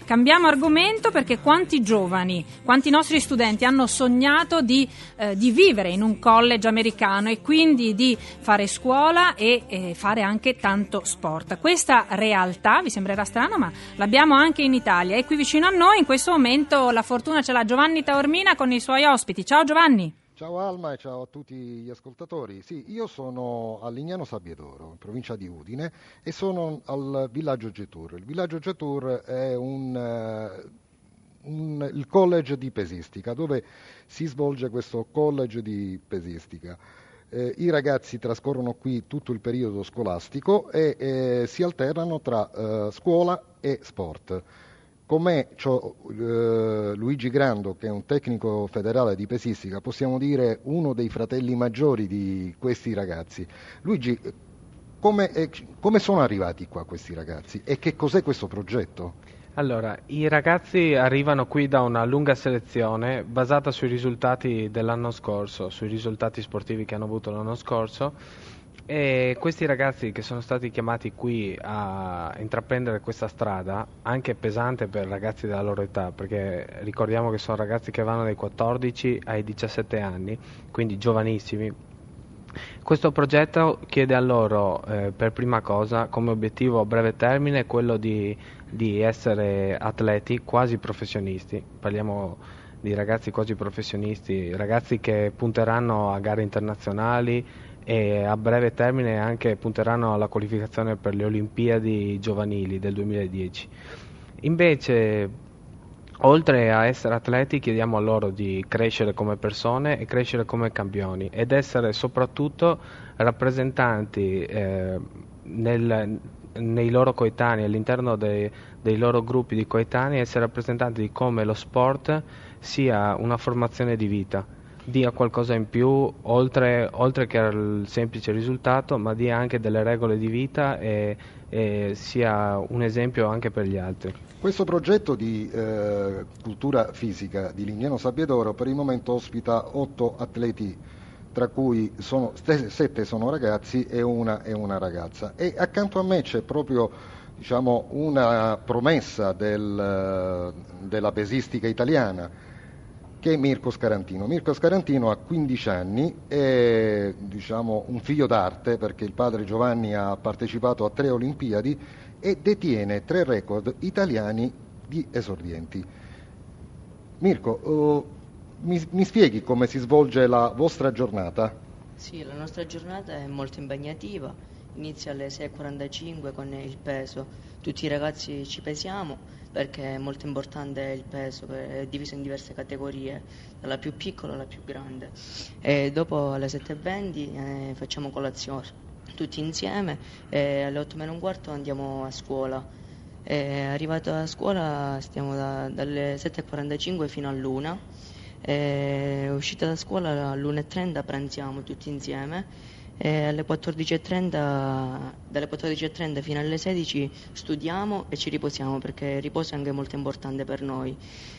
cambiamo argomento, perché quanti giovani, quanti nostri studenti hanno sognato di vivere in un college americano e quindi di fare scuola e fare anche tanto sport. Questa realtà, vi sembrerà strano, ma l'abbiamo anche in Italia, e qui vicino a noi in questo momento la fortuna ce l'ha Giovanni Taormina con i suoi ospiti. Ciao Giovanni. Ciao Alma e ciao a tutti gli ascoltatori. Sì, io sono a Lignano Sabbiadoro, in provincia di Udine, e sono al villaggio Getur. Il villaggio Getur è il college di pesistica, dove si svolge questo college di pesistica. I ragazzi trascorrono qui tutto il periodo scolastico e si alternano tra scuola e sport. Con me c'ho Luigi Grando, che è un tecnico federale di pesistica, possiamo dire uno dei fratelli maggiori di questi ragazzi. Luigi, come sono arrivati qua questi ragazzi e che cos'è questo progetto? Allora, i ragazzi arrivano qui da una lunga selezione basata sui risultati dell'anno scorso, sui risultati sportivi che hanno avuto l'anno scorso. E questi ragazzi che sono stati chiamati qui a intraprendere questa strada, anche pesante per ragazzi della loro età, perché ricordiamo che sono ragazzi che vanno dai 14 ai 17 anni, quindi giovanissimi. Questo progetto chiede a loro, per prima cosa, come obiettivo a breve termine, quello di essere atleti quasi professionisti. Parliamo di ragazzi quasi professionisti, ragazzi che punteranno a gare internazionali e a breve termine anche punteranno alla qualificazione per le Olimpiadi giovanili del 2010. Invece, oltre a essere atleti, chiediamo a loro di crescere come persone e crescere come campioni ed essere soprattutto rappresentanti nei loro coetanei, all'interno dei loro gruppi di coetanei, essere rappresentanti di come lo sport sia una formazione di vita, dia qualcosa in più oltre che al semplice risultato, ma dia anche delle regole di vita e sia un esempio anche per gli altri. Questo progetto di cultura fisica di Lignano Sabbiadoro per il momento ospita 8 atleti, tra cui 7 sono ragazzi e una ragazza. E accanto a me c'è proprio, diciamo, una promessa della pesistica italiana, che è Mirko Scarantino. Mirko Scarantino ha 15 anni, è, diciamo, un figlio d'arte, perché il padre Giovanni ha partecipato a 3 Olimpiadi e detiene 3 record italiani di esordienti. Mirko, mi spieghi come si svolge la vostra giornata? Sì, la nostra giornata è molto impegnativa, inizia alle 6:45 con il peso. Tutti i ragazzi ci pesiamo perché è molto importante il peso, è diviso in diverse categorie, dalla più piccola alla più grande. E dopo alle 7:20 facciamo colazione tutti insieme e alle 8:15 andiamo a scuola. Arrivato a scuola stiamo dalle 7:45 fino all'1. Uscita da scuola all'1:30 pranziamo tutti insieme. Alle 14:30, dalle 14:30 fino alle 16 studiamo e ci riposiamo, perché il riposo è anche molto importante per noi.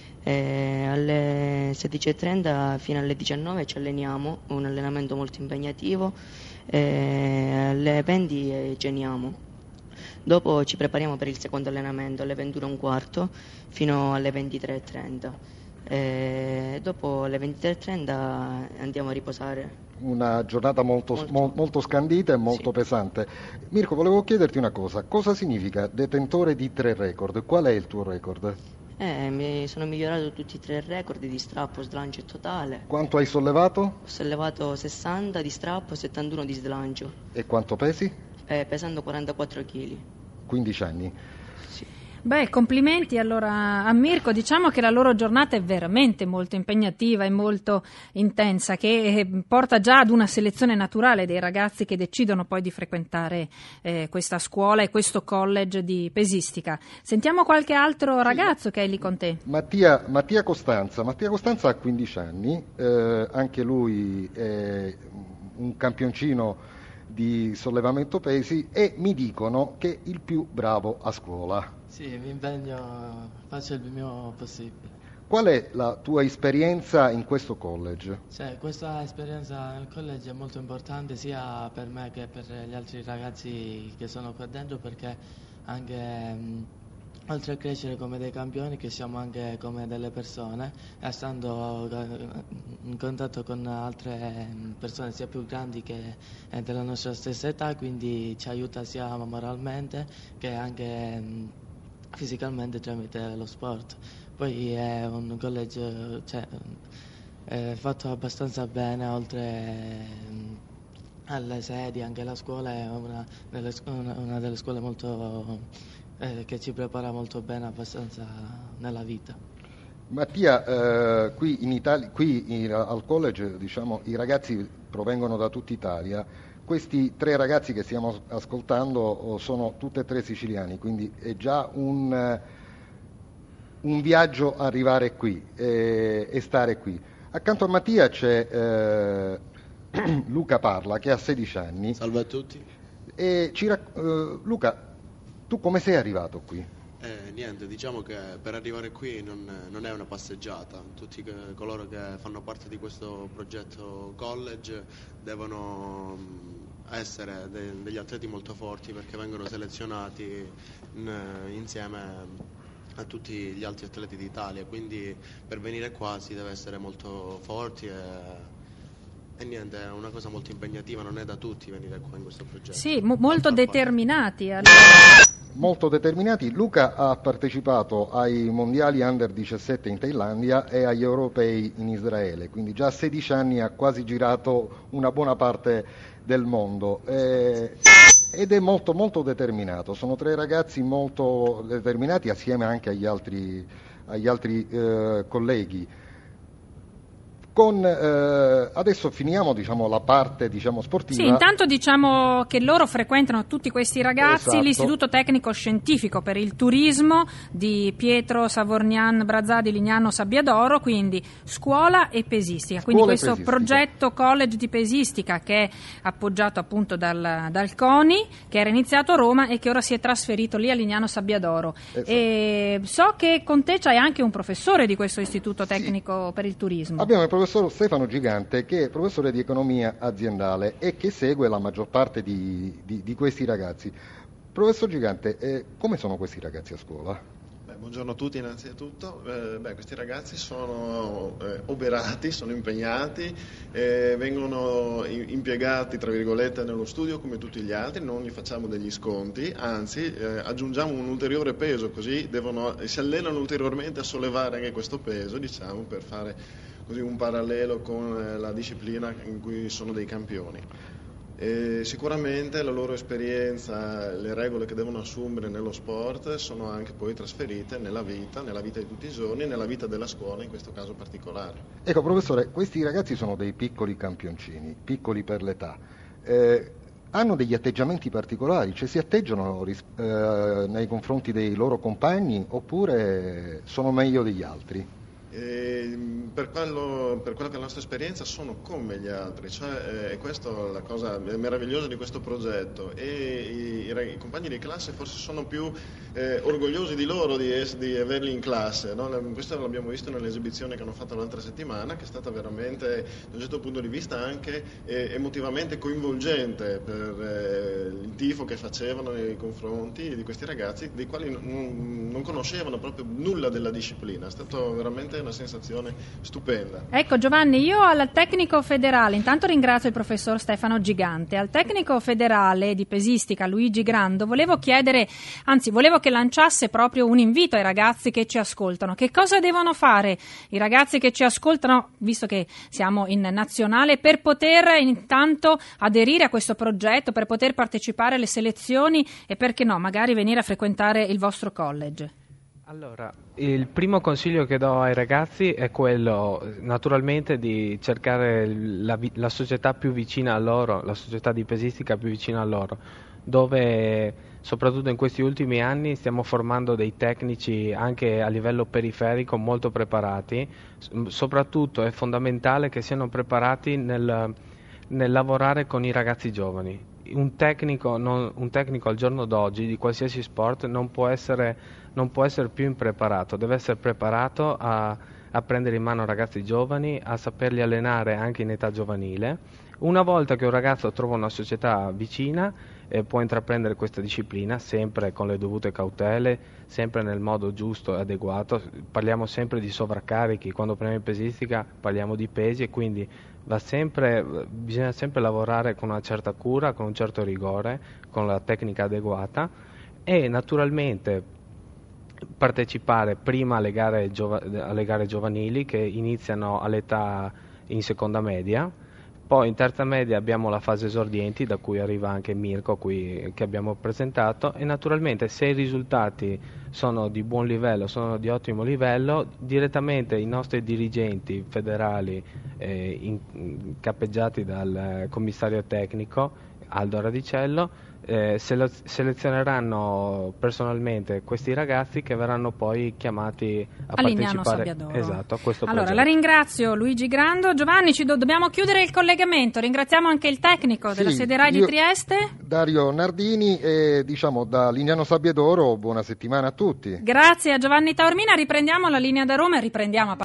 Alle 16:30 fino alle 19 ci alleniamo, un allenamento molto impegnativo. Alle 20 ceniamo. Dopo ci prepariamo per il secondo allenamento alle 21:15 fino alle 23:30. Dopo alle 23:30 andiamo a riposare. Una giornata molto scandita e molto pesante. Mirko, volevo chiederti una cosa significa detentore di 3 record? Qual è il tuo record? Mi sono migliorato tutti e 3 i record di strappo, slancio e totale. Quanto hai sollevato? Ho sollevato 60 di strappo e 71 di slancio. E quanto pesi? Pesando 44 kg. 15 anni. Sì. Beh, complimenti allora a Mirko. Diciamo che la loro giornata è veramente molto impegnativa e molto intensa, che porta già ad una selezione naturale dei ragazzi che decidono poi di frequentare questa scuola e questo college di pesistica. Sentiamo qualche altro ragazzo che è lì con te. Mattia Costanza ha 15 anni, anche lui è un campioncino di sollevamento pesi e mi dicono che è il più bravo a scuola. Sì, mi impegno, faccio il mio possibile. Qual è la tua esperienza in questo college? Questa esperienza nel college è molto importante sia per me che per gli altri ragazzi che sono qua dentro, perché anche oltre a crescere come dei campioni, cresciamo anche come delle persone, e stando in contatto con altre persone sia più grandi che della nostra stessa età, quindi ci aiuta sia moralmente che anche fisicamente tramite lo sport. Poi è un college è fatto abbastanza bene, oltre alle sedi, anche la scuola è una delle scuole molto che ci prepara molto bene abbastanza nella vita. Mattia, qui in Italia, al college, diciamo, i ragazzi provengono da tutta Italia. Questi 3 ragazzi che stiamo ascoltando sono tutti e 3 siciliani, quindi è già un viaggio arrivare qui e stare qui. Accanto a Mattia c'è Luca Parla, che ha 16 anni. Salve a tutti. E Luca, tu come sei arrivato qui? Niente, diciamo che per arrivare qui non è una passeggiata. Tutti coloro che fanno parte di questo progetto college devono essere degli atleti molto forti, perché vengono selezionati insieme a tutti gli altri atleti d'Italia, quindi per venire qua si deve essere molto forti e niente, è una cosa molto impegnativa, non è da tutti venire qua in questo progetto. Sì, molto determinati. Molto determinati. Luca ha partecipato ai mondiali under 17 in Thailandia e agli europei in Israele, quindi già a 16 anni ha quasi girato una buona parte del mondo ed è molto molto determinato. Sono 3 ragazzi molto determinati assieme anche agli altri colleghi. Adesso finiamo, diciamo, la parte, diciamo, sportiva. Sì, intanto diciamo che loro frequentano, tutti questi ragazzi, esatto, l'Istituto Tecnico Scientifico per il Turismo di Pietro Savorgnan Brazzadi Lignano Sabbiadoro, quindi scuola e pesistica. Quindi questo progetto college di pesistica che è appoggiato appunto dal CONI, che era iniziato a Roma e che ora si è trasferito lì a Lignano Sabbiadoro. Esatto. E so che con te c'hai anche un professore di questo Istituto Tecnico per il Turismo. Abbiamo il professor Stefano Gigante, che è professore di economia aziendale e che segue la maggior parte di questi ragazzi. Professor Gigante, come sono questi ragazzi a scuola? Buongiorno a tutti innanzitutto. Questi ragazzi sono oberati, sono impegnati, vengono impiegati tra virgolette nello studio come tutti gli altri, non gli facciamo degli sconti, anzi aggiungiamo un ulteriore peso, così si allenano ulteriormente a sollevare anche questo peso, diciamo, per fare così un parallelo con la disciplina in cui sono dei campioni. Sicuramente la loro esperienza, le regole che devono assumere nello sport sono anche poi trasferite nella vita di tutti i giorni, nella vita della scuola in questo caso particolare. Ecco professore, questi ragazzi sono dei piccoli campioncini, piccoli per l'età, hanno degli atteggiamenti particolari, cioè si atteggiano nei confronti dei loro compagni oppure sono meglio degli altri? Per quella che è la nostra esperienza sono come gli altri, cioè questa è la cosa meravigliosa di questo progetto, e i compagni di classe forse sono più orgogliosi di loro di averli in classe, no? Questo l'abbiamo visto nell'esibizione che hanno fatto l'altra settimana, che è stata veramente da un certo punto di vista anche emotivamente coinvolgente per il tifo che facevano nei confronti di questi ragazzi, dei quali non conoscevano proprio nulla della disciplina. È stato veramente una sensazione stupenda. Ecco Giovanni, io al tecnico federale, intanto ringrazio il professor Stefano Gigante, al tecnico federale di pesistica Luigi Grando volevo che lanciasse proprio un invito ai ragazzi che ci ascoltano. Che cosa devono fare i ragazzi che ci ascoltano, visto che siamo in nazionale, per poter intanto aderire a questo progetto, per poter partecipare alle selezioni e perché no, magari venire a frequentare il vostro college? Allora, il primo consiglio che do ai ragazzi è quello, naturalmente, di cercare la società più vicina a loro, la società di pesistica più vicina a loro, dove soprattutto in questi ultimi anni stiamo formando dei tecnici anche a livello periferico molto preparati. Soprattutto è fondamentale che siano preparati nel lavorare con i ragazzi giovani. Un tecnico al giorno d'oggi di qualsiasi sport non può essere più impreparato, deve essere preparato a prendere in mano ragazzi giovani, a saperli allenare anche in età giovanile. Una volta che un ragazzo trova una società vicina, può intraprendere questa disciplina sempre con le dovute cautele, sempre nel modo giusto e adeguato. Parliamo sempre di sovraccarichi, quando parliamo di pesistica parliamo di pesi, e quindi bisogna sempre lavorare con una certa cura, con un certo rigore, con la tecnica adeguata, e naturalmente partecipare prima alle gare giovanili, che iniziano all'età in seconda media. Poi in terza media abbiamo la fase esordienti, da cui arriva anche Mirko che abbiamo presentato, e naturalmente se i risultati sono di buon livello, sono di ottimo livello, direttamente i nostri dirigenti federali cappeggiati dal commissario tecnico Aldo Radicello selezioneranno personalmente questi ragazzi, che verranno poi chiamati a Lignano partecipare Sabbiadoro. Esatto, a questo allora, progetto. La ringrazio Luigi Grando. Giovanni, dobbiamo chiudere il collegamento. Ringraziamo anche il tecnico della sede RAI di Trieste, Dario Nardini, e da Lignano Sabbiadoro buona settimana a tutti. Grazie a Giovanni Taormina. Riprendiamo la linea da Roma e riprendiamo a